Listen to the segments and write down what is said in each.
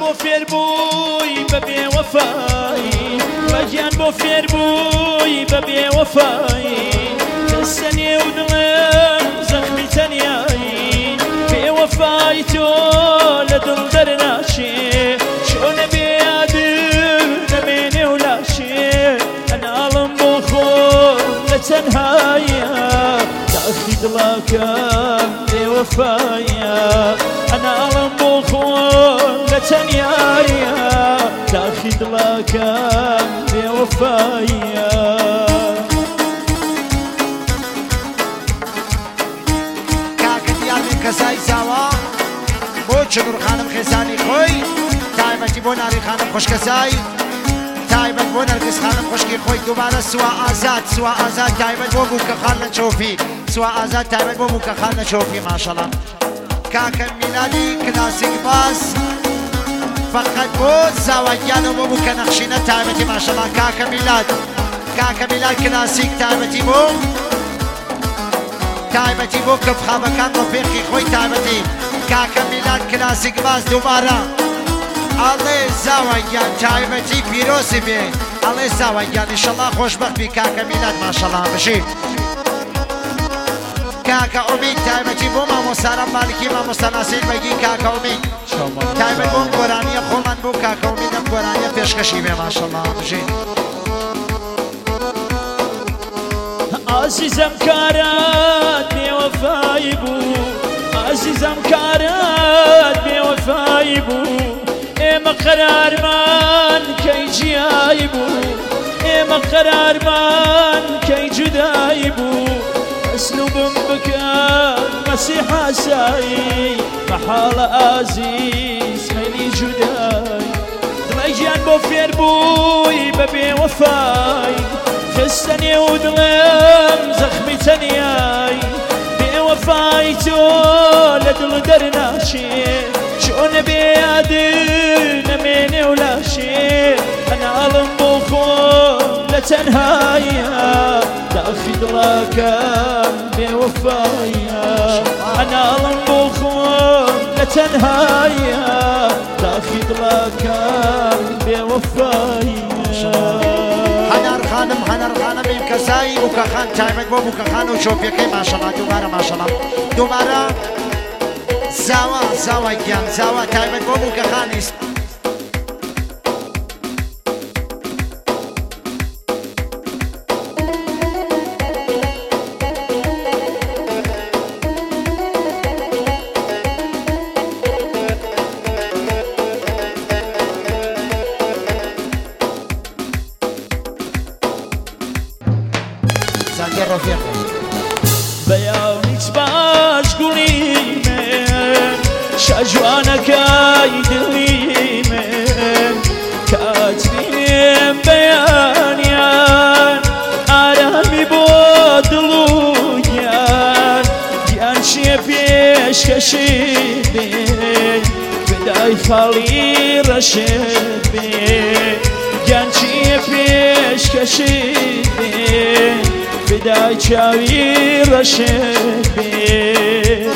بۆ فێر بووی بە بێوەفایی بەگیان بۆ فێر بووی بە بێوەفایی دەستە نێو دڵم زەخمی تەنیایی بێوەفای تۆ لە دڵ دەرناچێ چۆنە بێیادر نەمێنێ و لاشێ ئەناڵم بۆ خۆم لە تەنهایە داخی دڵاکەم بێوەفایە ئەناڵم بۆ خۆم لە تەنیایە داخی دڵاکەم بێوەفایە کەسای زاوا بۆ چنوور خانم خێزانی خۆی تایبەتی بۆ ناری خانم خوشکەسای تایبەت بۆ نەرگس خانم خوشکی خۆی دووبارە سوا ئازاد تایبەت بۆ بووکەخان لە چۆفی سوا ئازاد تایبەت بۆ بووکەخان لە چۆفی ماشەڵڵا کاکە میلادی کلاسیک باس فقط بۆ زاواییانەوە بۆ بووکە نەخشینە تایبەتی ماشەڵڵا کاکە میلاد کلاسیک تایبەتی بۆ تایبەتی بۆ کەفخابەکان ڕۆفێقی خۆی تایبەتی کاکە میلاد کلاسیک باس دووبارە ئاڵێ زاواییان تایبەتی پیرۆسی بێ ئاڵێ زاواییان ئینشەڵڵا خۆشبەخت بی کاکە میلاد ماشەڵڵا بژی کاکە ئومید تایبەتی بۆ مامۆستارە مالکی مامۆستا ناسین بەگی کاکە ئومید تایبەت بۆم گۆرانیە خۆمان بۆ کاکە ئومیدەم گۆرانیە پێشکەشی بێ ماشەڵڵا بژی عزیزم کارات بێوەفایی بوو عزیزم کارات بێوەفایی بوو ئێمە قەرارمان کەی جیایی بوو ئێمە قەرارمان کەی جودایی بوو ئەسلوبم بکەن مەسیحا سایی بەحاڵە ئازیز خەیلی جودایی دڵی گیان بۆ فێر بووی بە بێوەفایی خستە نێو دڵم زەخمی تەنیایی بێوەفای تۆ لە دڵ دەرناچێ چۆنە بێیادر نەمێنێ و لاشێ ئەناڵم بۆ خۆم لە تەنهایە داخی دڵاکەم بێوەفایە ئەناڵم بۆ خۆم لە تەنهایە داخی دڵاکەم بێوەفایە هەنەر خانم کەسایی بووکەخان تایبەت بۆ بووکەخان و چۆپیەکەی ماشەڵڵا دووبارە ماشەڵڵا دووبارە زاوای گیان زاوا تایبەت بۆ بووکەخانی بەیاونیت باش گوڵی من شەجوانەکەی دڵی من کاتبینێم بەیانیان ئارامی بۆ دڵ و گیان چیە پێشکەشی بێ بدای خاڵی ڕەشت بێ گیان چیە پێشکەشی بێ بدای چاوی ڕەشت بێ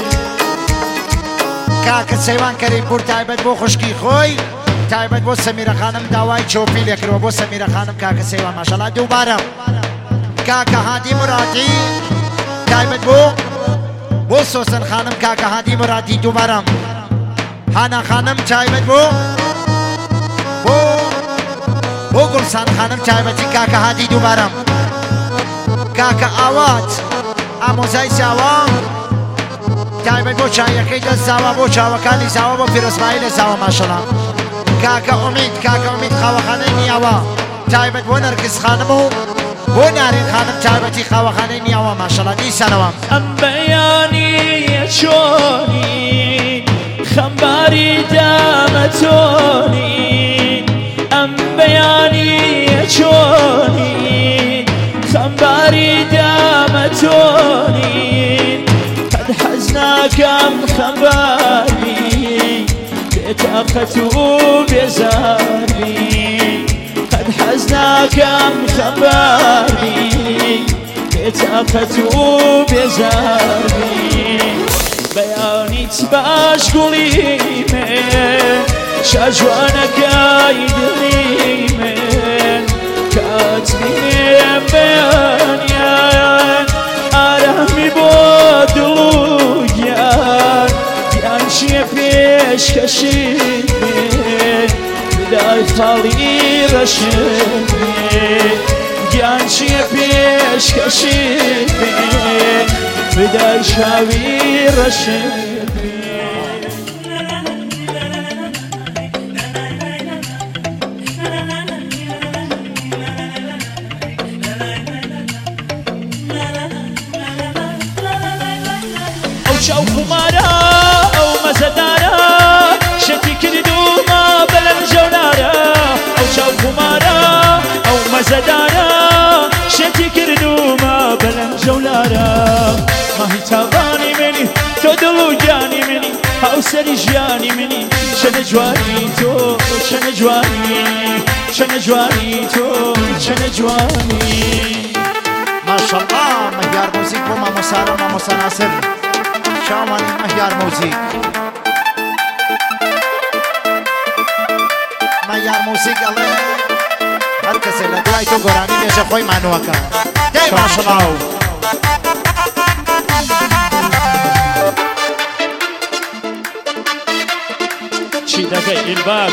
کاکە سەیوان کەریمپوور تایبەت بۆ خوشکی خۆی تایبەت بۆ سەمیرە خانم داوای چۆپی لێکرەوە بۆ سەمیرە خانم کاکە سەیوان ماشەڵڵا دووبارە کاکە هادی مرادی تایبەت بۆ سۆسن خانم کاکە هادی مرادی دووبارە هانا خانم تایبەت بۆ گوڵسان خانم تایبەتی کاکە هادی دووبارە کاکە ئاوات ئامۆزای زاوا تایبەت بۆ چایەکەی دەست زاوا بۆ چاوەکانی زاوا بۆ پیرۆزمایی لە زاوا ماشەڵڵا کاکە ئومید خاوەخانەی نیاوە تایبەت بۆ نەرگس خانم و بۆ نارین خانم تایبەتی خاوەخانەی نیاوە ماشەڵڵا دیسانەوە ئەم بەیانیە چۆنی خەمباری دامەتۆنی ئەم بەیانیە چۆنی خەمباری دامەتۆنی قەت حەز ناکەم خەمباری بێتاقەت و بێزاری قەت حەز ناکەم خەمباری بێتاقەت و بێزاری بەیانیت باش گوڵی من شاجوانەکەی دڵی من کاتبینێم بەیانیان ئارامی بۆ دڵ و گیان گیان چیە پێشکەشی من بدای خاڵی ڕەشم گیان چیە پێشکەشی من بدای شاوی ڕەشم شاو خمارە ئەو مەزەدارە شەتی کردومە بەلەم ژەولارە ئەو چاو خمارە ئەو مەزەدارە شەتی کردومە بەلەم ژەولارە ماهی تاوانی منی تۆ دڵ و گیانی منی هاوسەری ژیانی منی چەنە جوانی تۆ چەنە جوانی چەنە جوانی تۆ چەنە جوانی ماشاءالله مهیار موزیک بۆ مامۆسارە و مامۆستا ناسر شاوانی مهیار موزیک مهیار موزیک ئەڵێ هەر کەسێ لە دوای تۆ گۆرانی بێژە خۆی مانووەکە دەی ماشەڵاو چی دەکەی ئیلباب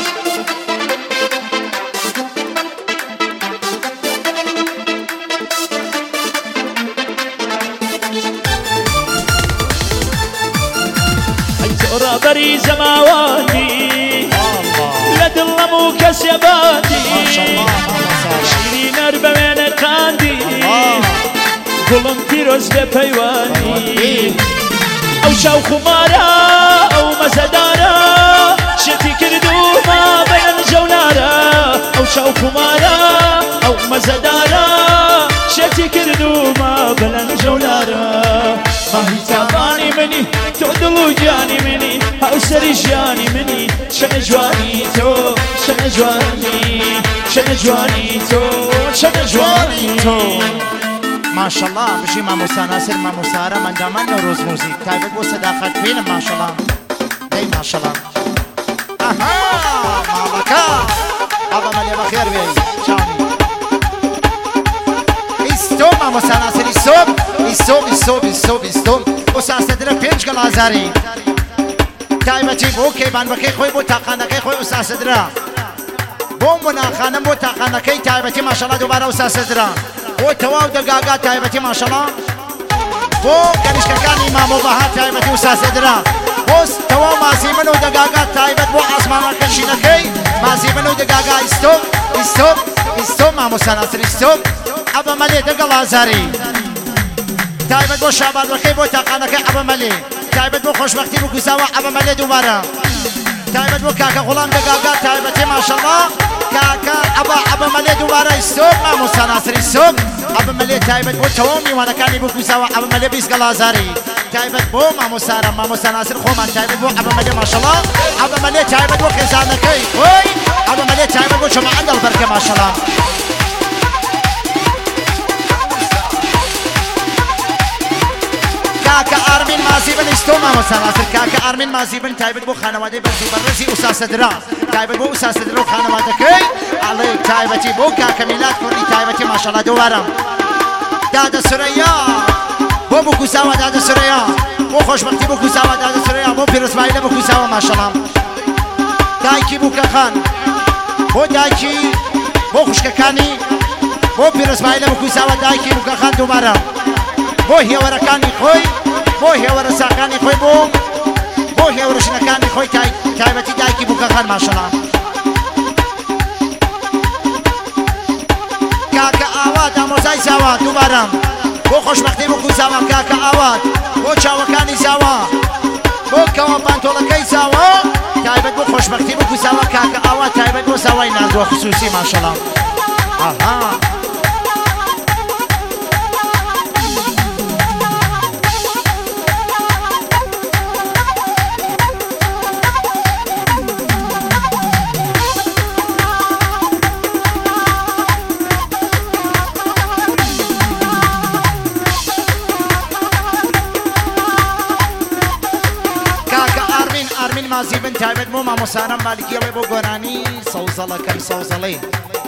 ڕابەری زەماوانی لە دڵەم و کەسێ باندی شیری نەر بە وێنە قاندی گوڵم پیرۆز بێ پەیوانی ئەو چاو خمارە ئەو مەزەدارە شەتی کردومە بەیان ژەولارە ئەو چاو خمارە ئەو مەزەدارە شەتی کردومە بەلەن ژەولارە ماهی تاوانی منی تۆ دڵ و گیانی منی هاوسەری ژیانی منی چەنە جوانی تۆ چەنە جوانی چەنە جوانی تۆ چەنە جوانی تۆ ماشاءالله بژی مامۆستا ناسر مامۆسارە مەندامان نەورۆز موزیک تایبەت بۆ سەداقەت بینم ماشاءالله دەی ماشاءالله ئەها ماڵەکە ئەڵە مەلێ بەخێر بێ چاوی ئیستۆم مامۆستا ناسر ئیستۆم ئیستۆم ئیستۆم ئیستۆم ئیستۆم ئوساسەدرە پێنج گەڵازاری تایبەتی بۆ کەیبانبەکەی خۆی بۆ تاقانەکەی خۆی ئوساسەدرە بۆ موناخانم بۆ تاقانەکەی تایبەتی ماشاءالله دووبارە ئوساسەدرە بۆ تەواو دەگاگا تایبەتی ماشاءالله بۆ گەنیشکەکانی مامۆ بەها تایبەتی ئوساسەدرە بۆ تەواو مازی من و دەگاگا تایبەت بۆ ئاسمانەکە شینەکەی مازی من و دەگاگا ئیستۆم ئیستۆم ئیستۆم مامۆستا ناسر ئیستۆم ئەبە مەلێ دەگەڵ ئازاری تایبەت بۆ شابادەکەی بۆ تاقانەکەی ئەبە مەلێ تایبەت بۆ خۆشبەختی بکوساوە ئەبە مەلێ دووبارە تایبەت بۆ کاکە غوڵام دەگاگا تایبەتی ماشاءالله کاکە ئەبە مەلێ دووبارە ئیستۆم مامۆستا ناسر ئیستۆم ئەبە مەلێ تایبەت بۆ تەواو میوانەکانی بکوساوە ئەبە مەلێ بیست گەڵازاری تایبەت بۆ مامۆسارە مامۆستا ناسر خۆمان تایبەت بۆ ئەبە مەلێ ماشاءالله ئەبە مەلێ تایبەت بۆ خێزانەکەی خۆی ئەبە مەلێ تایبەت بۆ جەماعەت دڵبەرکە ماشاءالله کاکە ئارمین مازی بن ئیستۆم مامۆستا ناسر کاکە ئارمین مازی بن تایبەت بۆ خانەوادەی بەرزی بەڕێزی ئوساسەدرا تایبەت بۆ ئوساسەدرا و خانەوادەکەی ئەڵێ تایبەتی بۆ کاکە میلاد کوڕی تایبەتی ماشاءالله دووبارە دادە سورەیا بۆ بکوساوە دادە سورەیا بۆ خۆشبەختی بکوساوە دادە سورەیا بۆ پیرۆزبایلە بکوساوە ماشاءالله دایکی بووکەخان بۆ دایکی بۆ خوشکەکانی بۆ پیرۆزبایلە بکوساوە دایکی بووکەخان دووبارە بۆ هێوەرەکانی خۆی بۆ هێوەرە ساقانی خۆی بۆ هێوەرە ژنەکانی خۆی تایبەتی دایکی بووکەخان ماشاءالله کاکە ئاوات ئامۆزای زاوا دووبارە بۆ خۆشبەختی بکوساوە کاکە ئاوات بۆ چاوەکانی زاوا بۆ کەوە پانتۆڵەکەی زاوا تایبەت بۆ خۆشبەختی بکوساوە کاکە ئاوات تایبەت بۆ زاوای ناردووە خصوصی ماشاءالله ئاها نازی بن تایبەت بۆ مامۆسانە مالکیەڵێ بۆ گۆرانی سەوزەڵەکەم سەوزەڵێ